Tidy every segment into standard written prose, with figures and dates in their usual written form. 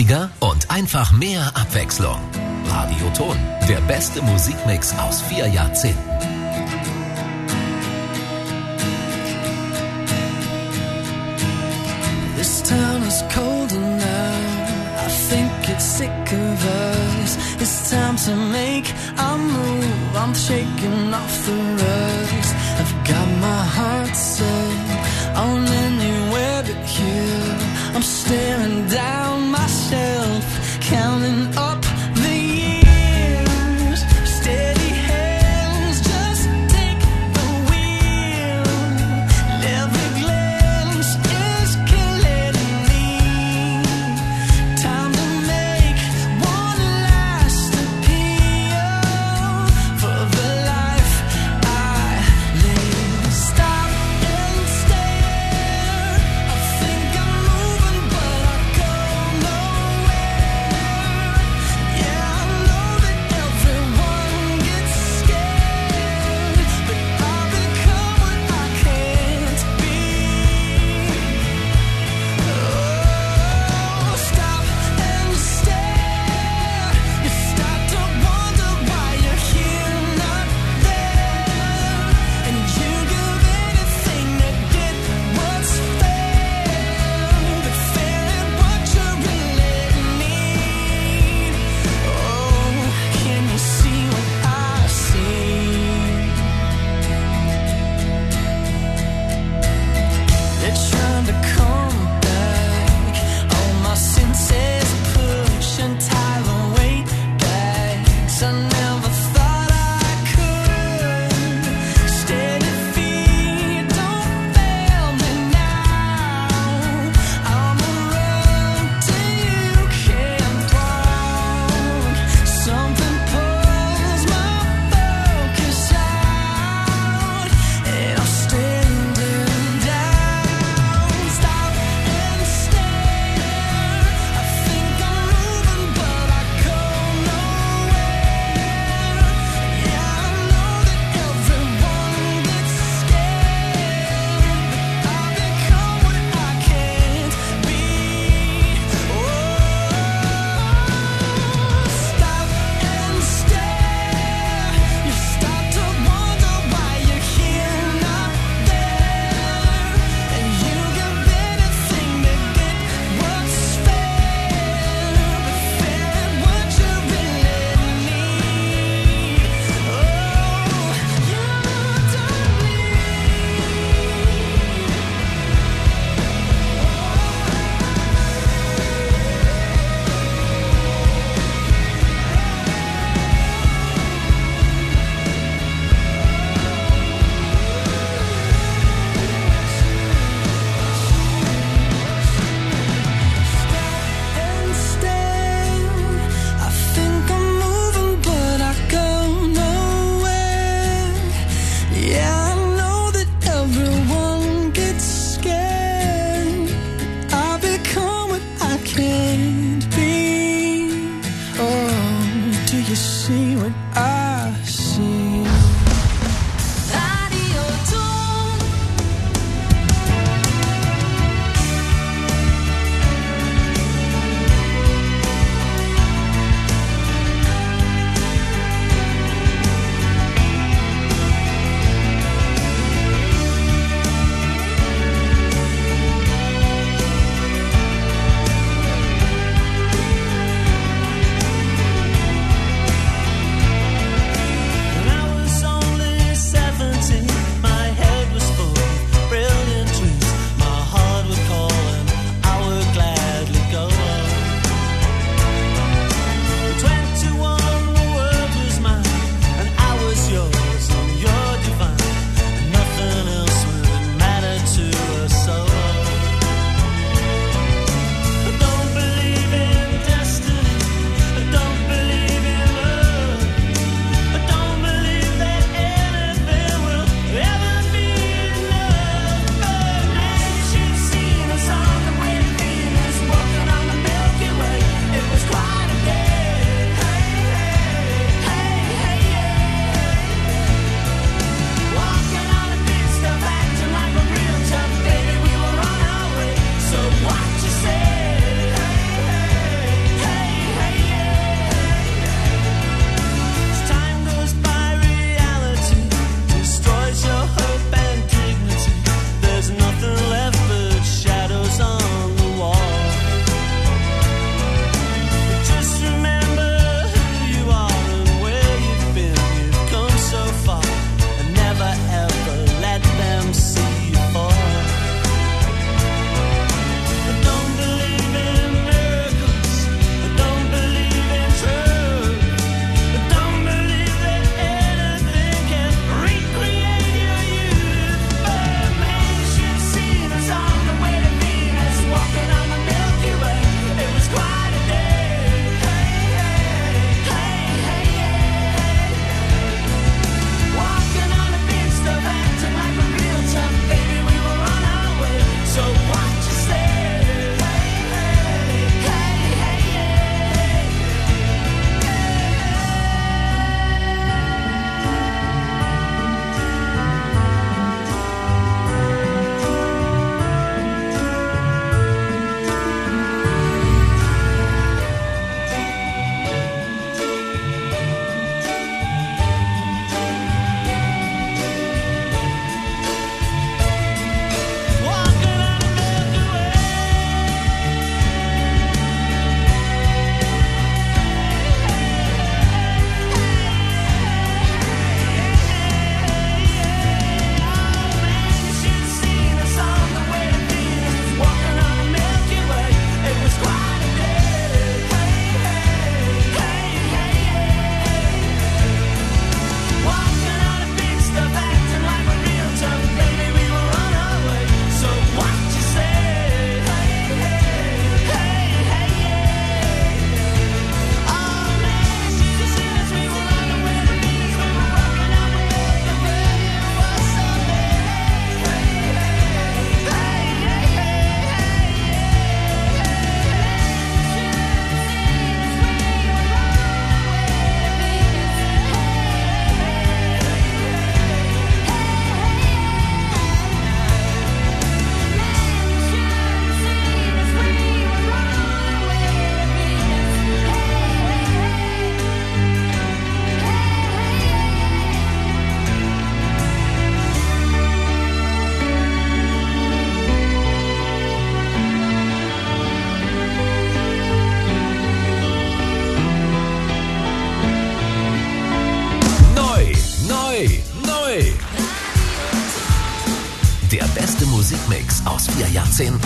weniger und einfach mehr Abwechslung. Radioton, der beste Musikmix aus 4 Jahrzehnten. This town is colder now. I think it's sick of us. It's time to make a move. I'm shaking off the rust. I've got my heart set on anywhere but here. I'm staring down myself, counting up the years. Steady hands, just take the wheel. Every glance is killing me. Time to make one last appeal for the life I live. Stop and stare. I think I'm moving, but I go nowhere. Yeah, I know that everyone gets scared, but I've become what I can't be. Oh, stop and stare. You start to wonder why you're here, not there, and you give anything to get what's fair, but fair ain't what you really need. Oh, can you see what I see? They're trying to come back. All my senses push and tie the weight back. 'Cause I never thought I could. Steady feet, don't fail me now. I'ma run till you can't walk. Something pulls my focus out, and I'm standing down. Stop and stare. I think I'm moving, but I go nowhere. Yeah, I know that everyone gets scared, but I've become what I can't be. Oh, stop and stare. You start to wonder why you're here, not there, and you give anything to get what's fair, but fair ain't what you really need. Oh, you don't and stare. I think I'm moving, but I go nowhere. Yeah, I know that everyone gets scared. I become what I can't be. Oh, do you see what I see? Radio Tone. Der beste Musikmix aus 4 Jahrzehnten.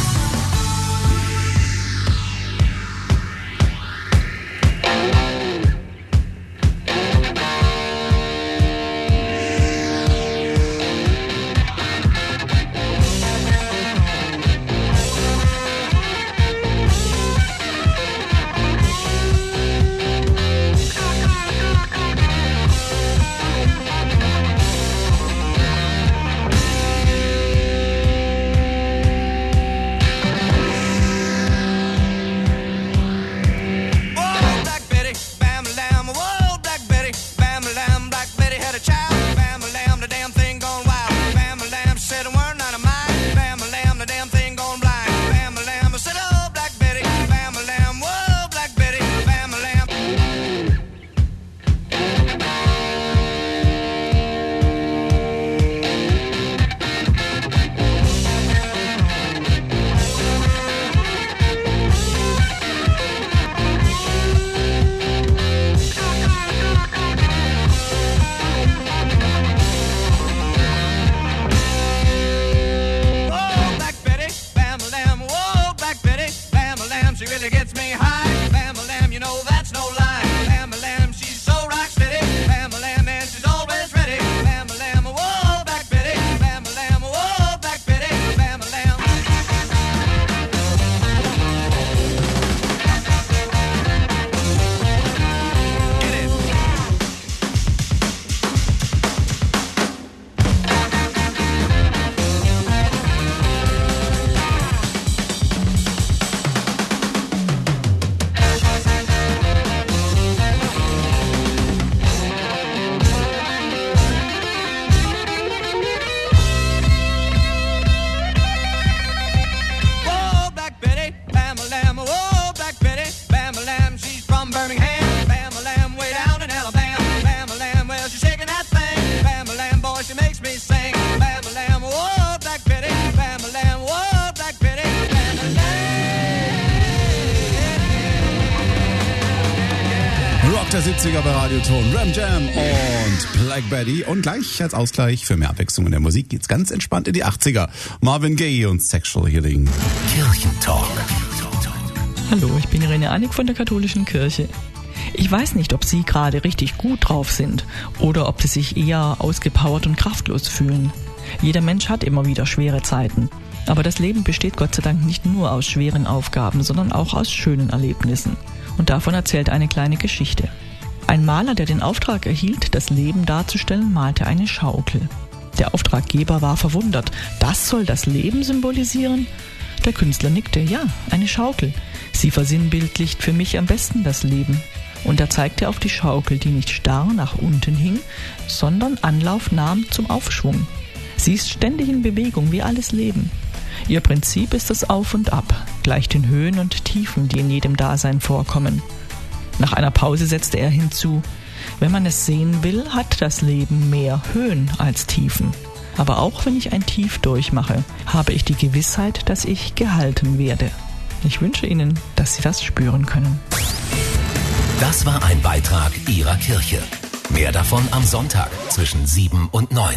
Der 70er bei Radioton, Ram Jam und Black Betty. Und gleich als Ausgleich für mehr Abwechslung in der Musik geht's ganz entspannt in die 80er. Marvin Gaye und Sexual Healing. Kirchentalk. Hallo, ich bin Irene Annig von der Katholischen Kirche. Ich weiß nicht, ob Sie gerade richtig gut drauf sind oder ob Sie sich eher ausgepowert und kraftlos fühlen. Jeder Mensch hat immer wieder schwere Zeiten. Aber das Leben besteht Gott sei Dank nicht nur aus schweren Aufgaben, sondern auch aus schönen Erlebnissen. Und davon erzählt eine kleine Geschichte. Ein Maler, der den Auftrag erhielt, das Leben darzustellen, malte eine Schaukel. Der Auftraggeber war verwundert. Das soll das Leben symbolisieren? Der Künstler nickte. Ja, eine Schaukel. Sie versinnbildlicht für mich am besten das Leben. Und er zeigte auf die Schaukel, die nicht starr nach unten hing, sondern Anlauf nahm zum Aufschwung. Sie ist ständig in Bewegung, wie alles Leben. Ihr Prinzip ist das Auf und Ab, gleich den Höhen und Tiefen, die in jedem Dasein vorkommen. Nach einer Pause setzte er hinzu: Wenn man es sehen will, hat das Leben mehr Höhen als Tiefen. Aber auch wenn ich ein Tief durchmache, habe ich die Gewissheit, dass ich gehalten werde. Ich wünsche Ihnen, dass Sie das spüren können. Das war ein Beitrag Ihrer Kirche. Mehr davon am Sonntag zwischen 7 und 9.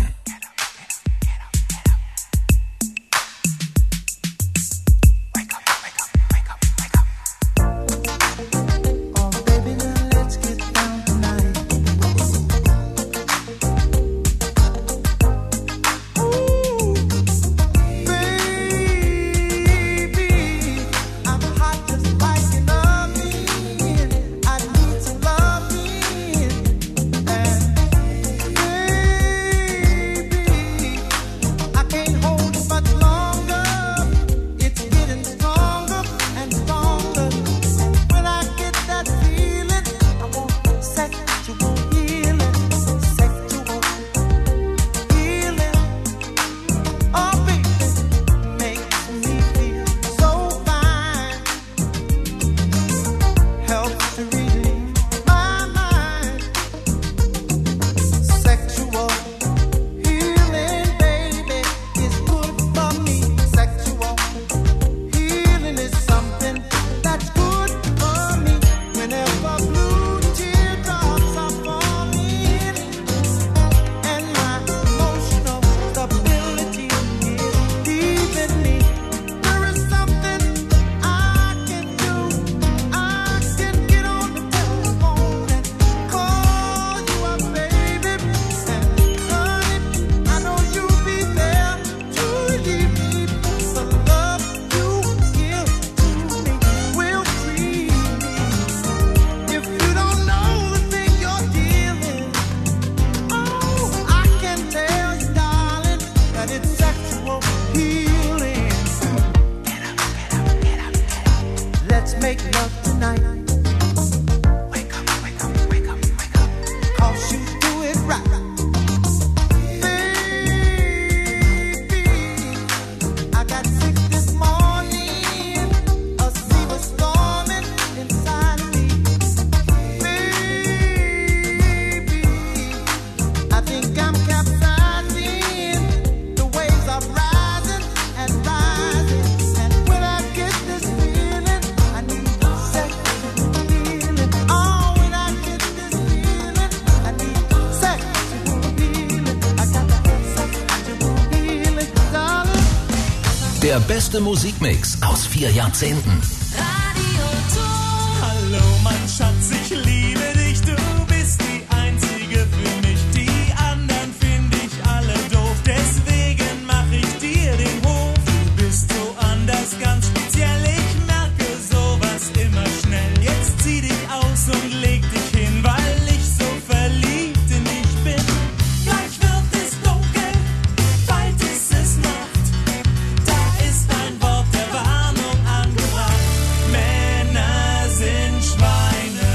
Der beste Musikmix aus 4 Jahrzehnten. Radio Ton. Hallo mein Schatz, ich liebe dich, du bist die Einzige für mich. Die anderen finde ich alle doof, deswegen mach ich dir den Hof. Du bist so anders, ganz speziell, ich merke sowas immer schnell. Jetzt zieh dich aus und leg dich hin, weil ich so verliebt in dich bin. Gleich wird es dunkel, bald ist es Nacht. Da ist ein Wort der Warnung angebracht. Männer sind Schweine.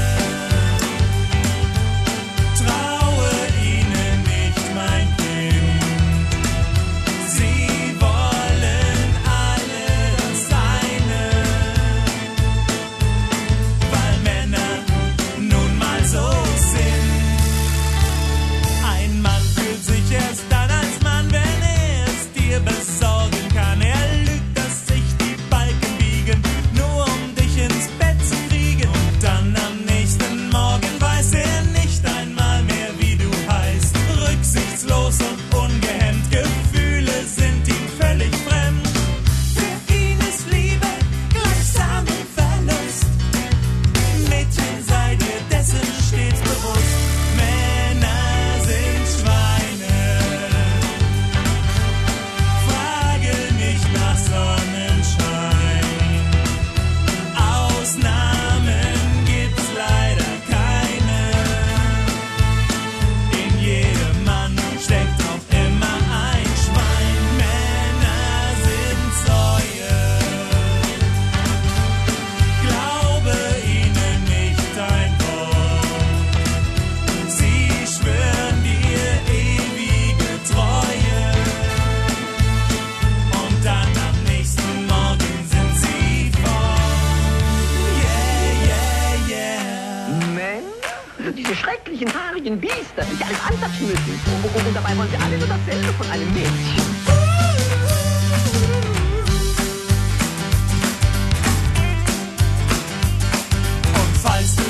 Traue ihnen nicht, mein Kind. Sie wollen alle das eine. Weil Männer nun mal so sind. Ein Mann fühlt sich erst dann als Mann, wenn er es dir besorgen kann. Er lügt, dass sich die Balken biegen, nur um dich ins Bett zu kriegen. Und dann am nächsten Morgen weiß er nicht einmal mehr, wie du heißt. Rücksichtslos und ungehemmt, Gefühle sind ihm völlig fremd. Für ihn ist Liebe gleichsam ein Verlust. Mädchen, sei dir dessen stets bewusst. Männer sind Schweine. Frage nicht nach Sonnenschein. Ausnahmen gibt's leider keine. In jedem Mann steckt auch immer ein Schwein. Männer sind Säue. Glaube ihnen nicht ein Wort. Sie schwören dir ewige Treue. Und dann am nächsten Morgen sind sie fort. Yeah, yeah, yeah. Männer, diese schrecklichen, haarigen Biester, die alles antatschen müssen. Und dabei wollen sie alle nur dasselbe von einem Mädchen. Und falls